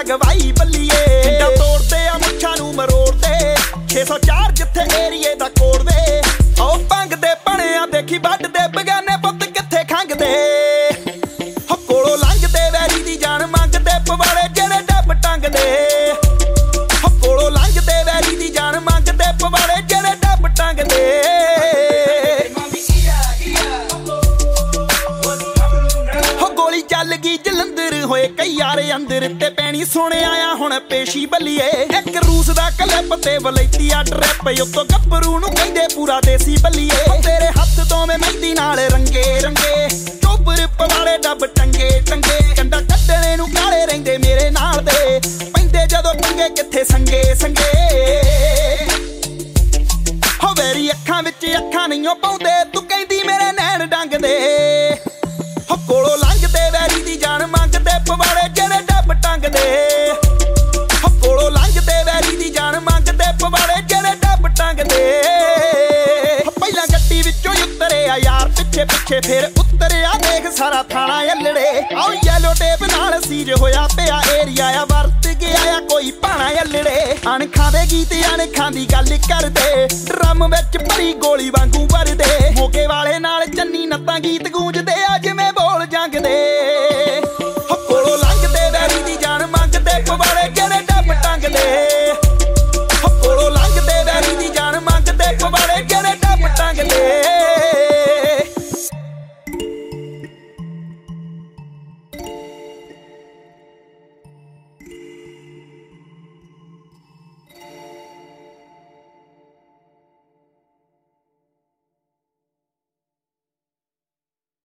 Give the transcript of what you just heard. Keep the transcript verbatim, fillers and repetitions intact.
ਗਵਾਈ ਬੱਲੀਏ ਪਿੰਡਾਂ ਤੋੜਦੇ ਆ ਮੁੱਛਾਂ ਨੂੰ ਮਰੋੜਦੇ ਛੇ ਸੌ ਚਾਰ ਜਿੱਥੇ ਏਰੀਏ ਦਾ ਕੋਡ ਵੇ ਉਹ ਭੰਗਦੇ ਬਣਿਆ ਦੇਖੀ ਵੱਢਦੇ ਬਗਾਨੇ ਪੁੱਤ ਕਿੱਥੇ ਖੰਗਦੇ ਹੋ ਕੋਲੋਂ ਲੰਘਦੇ ਵੈਰੀ ਦੀ ਜਾਨ ਮੰਗਦੇ ਪਵਾੜੇ ਜਿਹੜੇ ਡੱਬ ਟੰਗਦੇ ਹੋ ਕੋਲੋਂ ਲੰਘਦੇ ਵੈਰੀ ਦੀ ਜਾਨ ਮੰਗਦੇ ਪਵਾੜੇ ਜਿਹੜੇ ਡੱਬ ਟੰਗਦੇ ਚੱਲ ਗਈ ਜਲੰਧਰ ਹੋਏ ਕਈ ਯਾਰੇ ਅੰਦਰ ਤੇ ਪੈਣੀ ਸੁਣਿਆ ਆ ਹੁਣ ਪੇਸ਼ੀ ਬੱਲੀਏ ਇੱਕ ਰੂਸ ਦਾ ਕਲਿੱਪ ਤੇ ਵਲੈਤੀ ਆ ਟਰੈਪ ਉੱਤੋਂ ਗੱਭਰੂ ਨੂੰ ਕਹਿੰਦੇ ਪੂਰਾ ਦੇਸੀ ਬੱਲੀਏ ਤੇਰੇ ਹੱਥ ਦੋਵੇਂ ਮਹਿੰਦੀ ਨਾਲ ਰੰਗੇ ਰੰਗੇ ਚੋਬਰ ਪਵਾੜੇ ਡੱਬ ਟੰਗੇ ਟੰਗੇ ਕੰਡਾ ਕੱਢਣੇ ਨੂੰ ਕਾਲੇ ਰਹਿੰਦੇ ਮੇਰੇ ਨਾਲ ਦੇ ਪੈਂਦੇ ਜਦੋਂ ਟੰਗੇ ਕਿੱਥੇ ਸੰਗੇ ਸੰਗੇ ਹੋ ਵੈਰੀ ਅੱਖਾਂ ਵਿੱਚ ਅੱਖਾਂ ਨਹੀਂਓ ਪਾਉਂਦੇ ਤੂੰ ਕਹਿੰਦੀ ਮੇਰੇ ਨੈਣ ਡੰਗਦੇ ਹੋ ਕੋਲੋਂ ਲੰਘਦੇ ਵੈਰੀ ਦੀ ਜਾਨ ਮੰਗਦੇ ਪਵਾੜੇ ਜਿਹੜੇ ਡੱਬ ਟੰਗਦੇ ਹੋ ਕੋਲੋਂ ਲੰਘਦੇ ਵੈਰੀ ਦੀ ਜਾਨ ਮੰਗਦੇ ਪਵਾੜੇ ਜਿਹੜੇ ਡੱਬ ਟੰਗਦੇ ਪਹਿਲਾਂ ਗੱਡੀ ਵਿੱਚੋਂ ਉਤਰਿਆ ਯਾਰ ਪਿੱਛੇ ਪਿੱਛੇ ਫਿਰ ਉਤਰਿਆ ਦੇਖ ਸਾਰਾ ਥਾਣਾ ਅੱਲੜੇ ਆਓ ਯੈਲੋ ਟੇਪ ਨਾਲ ਸੀਜ ਹੋਇਆ ਪਿਆ ਏਰੀਆ ਆ ਵਰਤ ਗਿਆ ਆ ਕੋਈ ਭਾਣਾ ਅੱਲੜੇ ਅਣਖਾਂ ਦੇ ਗੀਤ ਅਣਖਾਂ ਦੀ ਗੱਲ ਕਰਦੇ ਡਰਮ ਵਿੱਚ ਭਰੀ ਗੋਲੀ ਵਾਂਗੂ ਵਰਦੇ ਮੋਗੇ ਵਾਲੇ ਨਾਲ ਚੰਨੀ ਨੱਤਾਂ ਗੀਤ ਗੂੰਜਦੇ ਆ ਜਿਵੇਂ ਬੋਲ ਜੰਗਦੇ ਹੋ ਕੋਲੋਂ ਲੰਘਦੇ ਵੈਰੀ ਦੀ ਜਾਨ ਮੰਗਦੇ ਪਵਾੜੇ